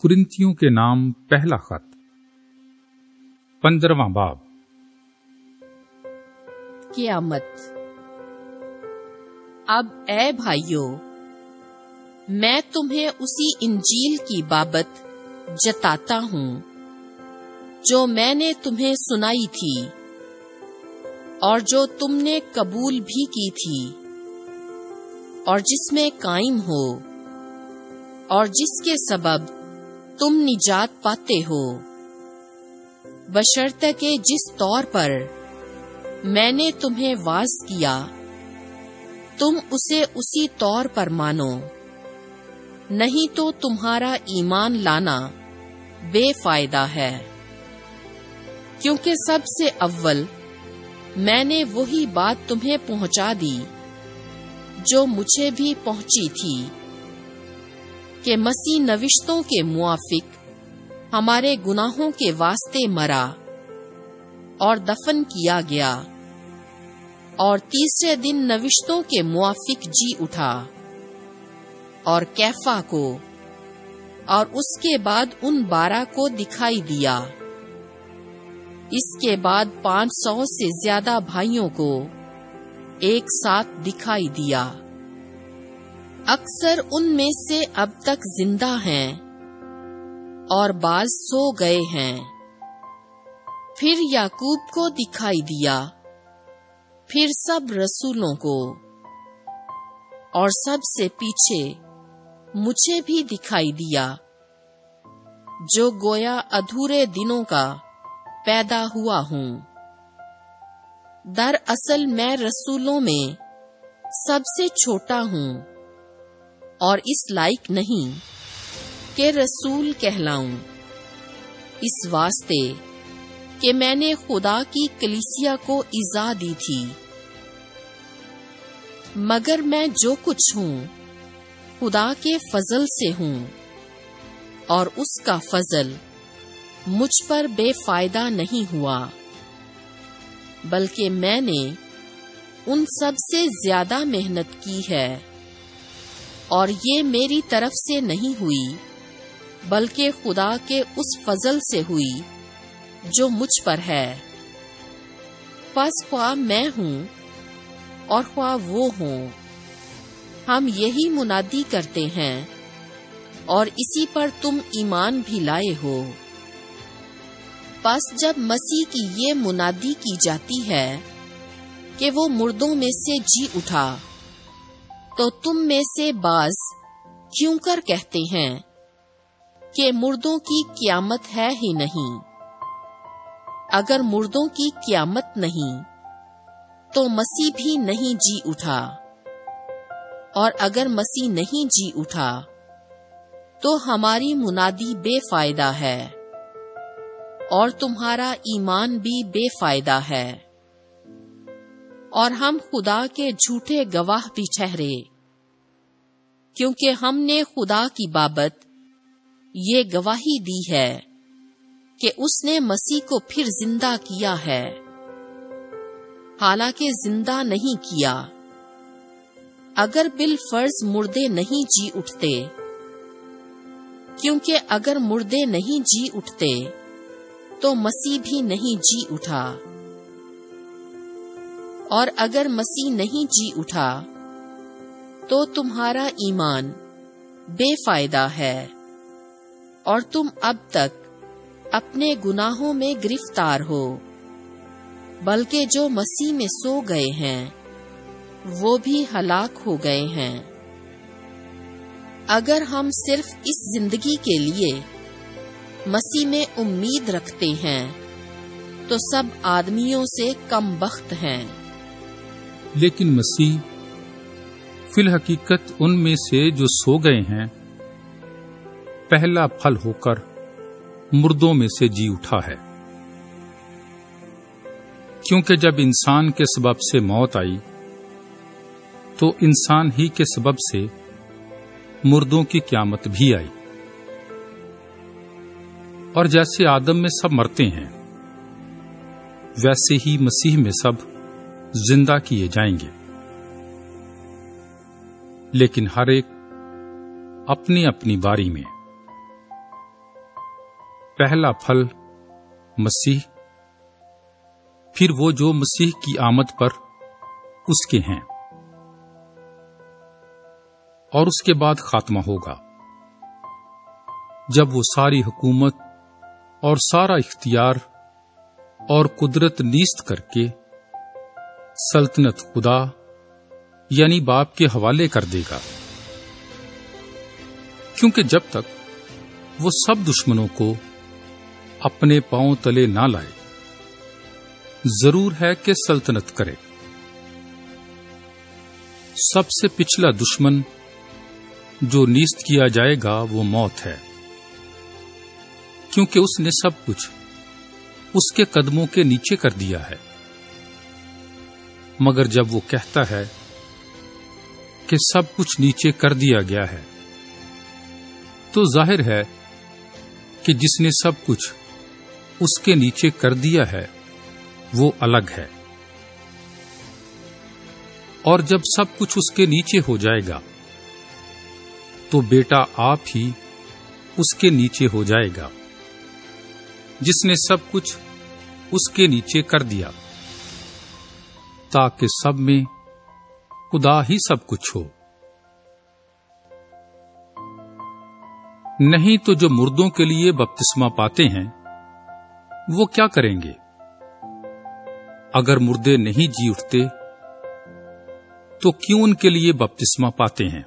کرنتیوں کے نام پہلا خط 15واں باب۔ قیامت۔ اب اے بھائیو، میں تمہیں اسی انجیل کی بابت جتاتا ہوں جو میں نے تمہیں سنائی تھی اور جو تم نے قبول بھی کی تھی، اور جس میں قائم ہو، اور جس کے سبب تم نجات پاتے ہو، بشرطے کہ جس طور پر میں نے تمہیں واعظ کیا تم اسے اسی طور پر مانو، نہیں تو تمہارا ایمان لانا بے فائدہ ہے، کیونکہ سب سے اول میں نے وہی بات تمہیں پہنچا دی جو مجھے بھی پہنچی تھی، کہ مسیح نوشتوں کے موافق ہمارے گناہوں کے واسطے مرا اور دفن کیا گیا، اور تیسرے دن نوشتوں کے موافق جی اٹھا، اور کیفا کو اور اس کے بعد ان 12 کو دکھائی دیا، اس کے بعد 500 سے زیادہ بھائیوں کو ایک ساتھ دکھائی دیا۔ اکثر ان میں سے اب تک زندہ ہیں اور بعض سو گئے ہیں۔ پھر یعقوب کو دکھائی دیا، پھر سب رسولوں کو، اور سب سے پیچھے مجھے بھی دکھائی دیا، جو گویا ادھورے دنوں کا پیدا ہوا ہوں۔ دراصل میں رسولوں میں سب سے چھوٹا ہوں اور اس لائق نہیں کہ رسول کہلاؤں، اس واسطے کہ میں نے خدا کی کلیسیا کو ایذا دی تھی، مگر میں جو کچھ ہوں خدا کے فضل سے ہوں، اور اس کا فضل مجھ پر بے فائدہ نہیں ہوا، بلکہ میں نے ان سب سے زیادہ محنت کی ہے، اور یہ میری طرف سے نہیں ہوئی بلکہ خدا کے اس فضل سے ہوئی جو مجھ پر ہے۔ پس خواہ میں ہوں اور خواہ وہ ہوں، ہم یہی منادی کرتے ہیں اور اسی پر تم ایمان بھی لائے ہو۔ پس جب مسیح کی یہ منادی کی جاتی ہے کہ وہ مردوں میں سے جی اٹھا، تو تم میں سے بعض کیوں کر کہتے ہیں کہ مردوں کی قیامت ہے ہی نہیں؟ اگر مردوں کی قیامت نہیں تو مسیح بھی نہیں جی اٹھا، اور اگر مسیح نہیں جی اٹھا تو ہماری منادی بے فائدہ ہے اور تمہارا ایمان بھی بے فائدہ ہے، اور ہم خدا کے جھوٹے گواہ بھی ٹھہرے، کیونکہ ہم نے خدا کی بابت یہ گواہی دی ہے کہ اس نے مسیح کو پھر زندہ کیا ہے، حالانکہ زندہ نہیں کیا۔ اگر بالفرض مردے نہیں جی اٹھتے، کیونکہ اگر مردے نہیں جی اٹھتے تو مسیح بھی نہیں جی اٹھا، اور اگر مسیح نہیں جی اٹھا تو تمہارا ایمان بے فائدہ ہے، اور تم اب تک اپنے گناہوں میں گرفتار ہو، بلکہ جو مسیح میں سو گئے ہیں وہ بھی ہلاک ہو گئے ہیں۔ اگر ہم صرف اس زندگی کے لیے مسیح میں امید رکھتے ہیں تو سب آدمیوں سے کم بخت ہیں، لیکن مسیح فی الحقیقت ان میں سے جو سو گئے ہیں پہلا پھل ہو کر مردوں میں سے جی اٹھا ہے، کیونکہ جب انسان کے سبب سے موت آئی تو انسان ہی کے سبب سے مردوں کی قیامت بھی آئی، اور جیسے آدم میں سب مرتے ہیں ویسے ہی مسیح میں سب زندہ کیے جائیں گے، لیکن ہر ایک اپنی اپنی باری میں۔ پہلا پھل مسیح، پھر وہ جو مسیح کی آمد پر اس کے ہیں، اور اس کے بعد خاتمہ ہوگا، جب وہ ساری حکومت اور سارا اختیار اور قدرت نیست کر کے سلطنت خدا یعنی باپ کے حوالے کر دے گا، کیونکہ جب تک وہ سب دشمنوں کو اپنے پاؤں تلے نہ لائے، ضرور ہے کہ سلطنت کرے۔ سب سے پچھلا دشمن جو نیست کیا جائے گا وہ موت ہے، کیونکہ اس نے سب کچھ اس کے قدموں کے نیچے کر دیا ہے۔ مگر جب وہ کہتا ہے کہ سب کچھ نیچے کر دیا گیا ہے، تو ظاہر ہے کہ جس نے سب کچھ اس کے نیچے کر دیا ہے وہ الگ ہے، اور جب سب کچھ اس کے نیچے ہو جائے گا تو بیٹا آپ ہی اس کے نیچے ہو جائے گا، جس نے سب کچھ اس کے نیچے کر دیا، تاکہ سب میں خدا ہی سب کچھ ہو۔ نہیں تو جو مردوں کے لیے بپتسمہ پاتے ہیں وہ کیا کریں گے؟ اگر مردے نہیں جی اٹھتے تو کیوں ان کے لیے بپتسمہ پاتے ہیں؟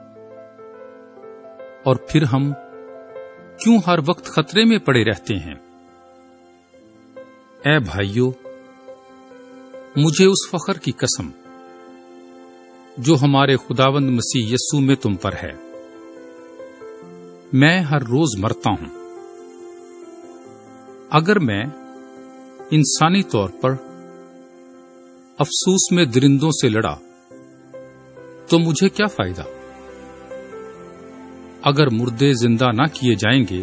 اور پھر ہم کیوں ہر وقت خطرے میں پڑے رہتے ہیں؟ اے بھائیو، مجھے اس فخر کی قسم جو ہمارے خداوند مسیح یسوع میں تم پر ہے، میں ہر روز مرتا ہوں۔ اگر میں انسانی طور پر افسوس میں درندوں سے لڑا تو مجھے کیا فائدہ؟ اگر مردے زندہ نہ کیے جائیں گے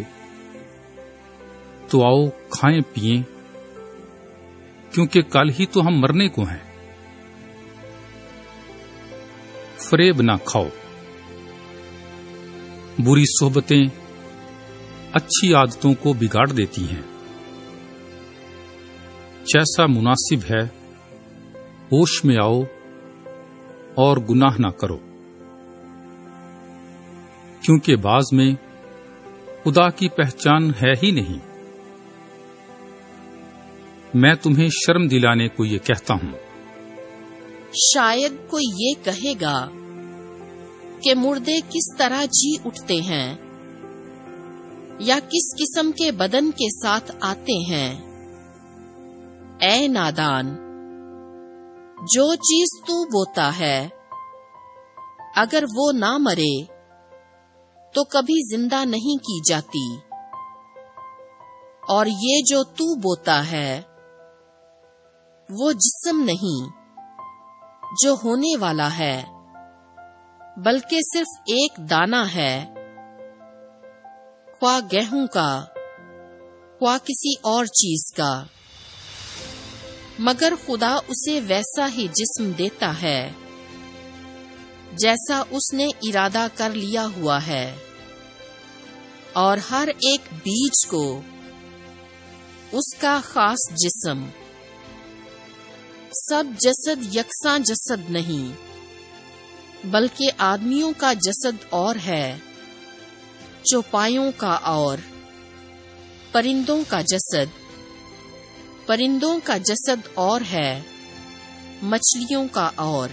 تو آؤ کھائیں پیئیں، کیونکہ کل ہی تو ہم مرنے کو ہیں۔ فریب نہ کھاؤ، بری صحبتیں اچھی عادتوں کو بگاڑ دیتی ہیں۔ جیسا مناسب ہے ہوش میں آؤ اور گناہ نہ کرو، کیونکہ بعض میں خدا کی پہچان ہے ہی نہیں۔ میں تمہیں شرم دلانے کو یہ کہتا ہوں۔ شاید کوئی یہ کہے گا کہ مردے کس طرح جی اٹھتے ہیں یا کس قسم کے بدن کے ساتھ آتے ہیں۔ اے نادان، جو چیز تو بوتا ہے اگر وہ نہ مرے تو کبھی زندہ نہیں کی جاتی، اور یہ جو تو بوتا ہے وہ جسم نہیں جو ہونے والا ہے، بلکہ صرف ایک دانہ ہے، خواہ گیہوں کا خواہ کسی اور چیز کا، مگر خدا اسے ویسا ہی جسم دیتا ہے جیسا اس نے ارادہ کر لیا ہوا ہے، اور ہر ایک بیج کو اس کا خاص جسم۔ سب جسد یکساں جسد نہیں، بلکہ آدمیوں کا جسد اور ہے، چوپایوں کا اور، پرندوں کا جسد اور ہے، مچھلیوں کا اور۔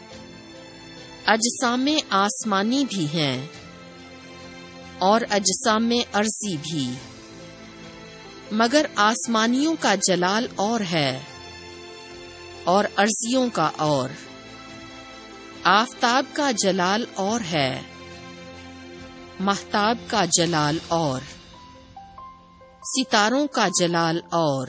اجسام آسمانی بھی ہیں اور اجسام ارضی بھی، مگر آسمانیوں کا جلال اور ہے اور ارضیوں کا اور۔ آفتاب کا جلال اور ہے، مہتاب کا جلال اور، ستاروں کا جلال اور،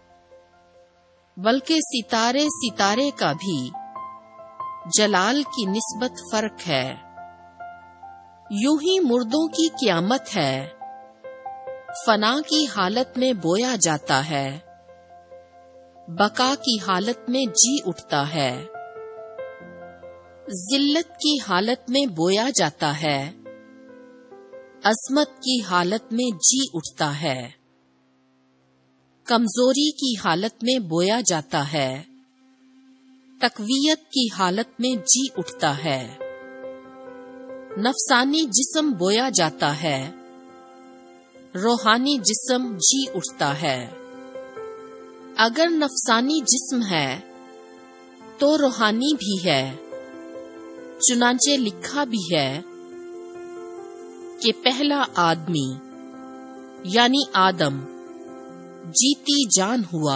بلکہ ستارے کا بھی جلال کی نسبت فرق ہے۔ یوں ہی مردوں کی قیامت ہے، فنا کی حالت میں بویا جاتا ہے، بقا کی حالت میں جی اٹھتا ہے، ذلت کی حالت میں بویا جاتا ہے، عظمت کی حالت میں جی اٹھتا ہے۔ کمزوری کی حالت میں بویا جاتا ہے، تقویت کی حالت میں جی اٹھتا ہے۔ نفسانی جسم بویا جاتا ہے، روحانی جسم جی اٹھتا ہے۔ اگر نفسانی جسم ہے تو روحانی بھی ہے، چنانچہ لکھا بھی ہے کہ پہلا آدمی یعنی آدم جیتی جان ہوا،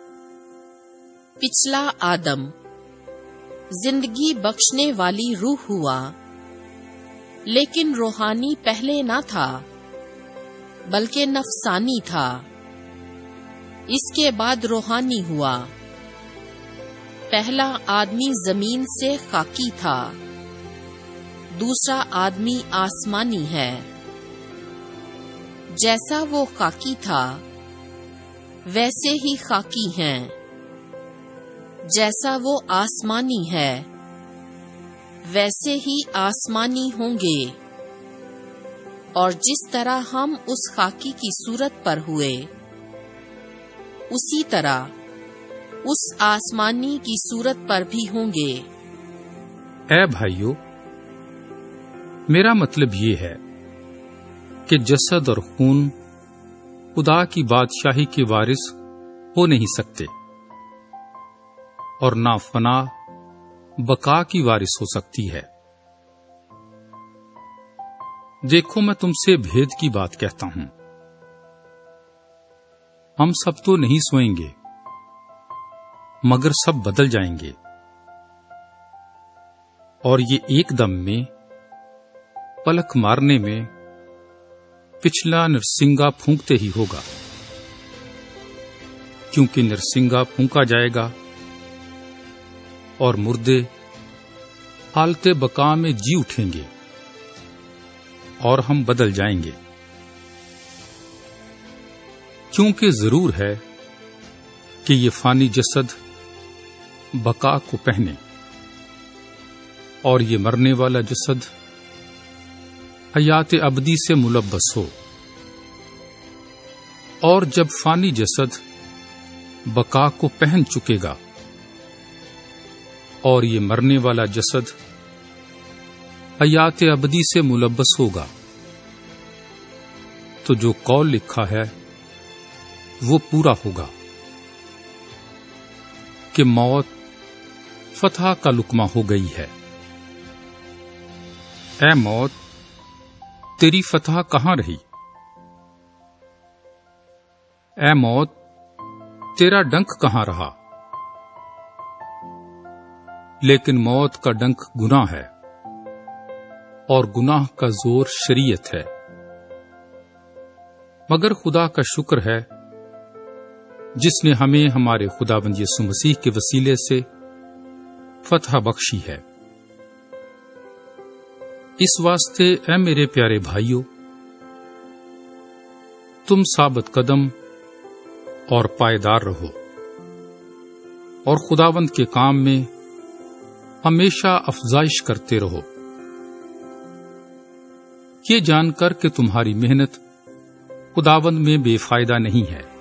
پچھلا آدم زندگی بخشنے والی روح ہوا، لیکن روحانی پہلے نہ تھا بلکہ نفسانی تھا، اس کے بعد روحانی ہوا۔ پہلا آدمی زمین سے خاکی تھا، دوسرا آدمی آسمانی ہے۔ جیسا وہ خاکی تھا ویسے ہی خاکی ہیں، جیسا وہ آسمانی ہے ویسے ہی آسمانی ہوں گے۔ اور جس طرح ہم اس خاکی کی صورت پر ہوئے، اسی طرح اس آسمانی کی صورت پر بھی ہوں گے۔ اے بھائیو، میرا مطلب یہ ہے کہ جسد اور خون خدا کی بادشاہی کے وارث ہو نہیں سکتے، اور نہ فنا بقا کی وارث ہو سکتی ہے۔ دیکھو، میں تم سے بھید کی بات کہتا ہوں، ہم سب تو نہیں سوئیں گے، مگر سب بدل جائیں گے، اور یہ ایک دم میں پلک مارنے میں پچھلا نرسنگا پھونکتے ہی ہوگا، کیونکہ نرسنگا پھونکا جائے گا اور مردے حالت بقا میں جی اٹھیں گے اور ہم بدل جائیں گے۔ کیونکہ ضرور ہے کہ یہ فانی جسد بقا کو پہنے اور یہ مرنے والا جسد حیات ابدی سے ملبس ہو۔ اور جب فانی جسد بقا کو پہن چکے گا اور یہ مرنے والا جسد حیات ابدی سے ملبس ہوگا، تو جو قول لکھا ہے وہ پورا ہوگا کہ موت فتح کا لقمہ ہو گئی ہے۔ اے موت، تیری فتح کہاں رہی؟ اے موت، تیرا ڈنک کہاں رہا؟ لیکن موت کا ڈنک گناہ ہے، اور گناہ کا زور شریعت ہے۔ مگر خدا کا شکر ہے جس نے ہمیں ہمارے خداوند یسوع مسیح کے وسیلے سے فتح بخشی ہے۔ اس واسطے اے میرے پیارے بھائیو، تم ثابت قدم اور پائیدار رہو، اور خداوند کے کام میں ہمیشہ افزائش کرتے رہو، یہ جان کر کہ تمہاری محنت خداوند میں بے فائدہ نہیں ہے۔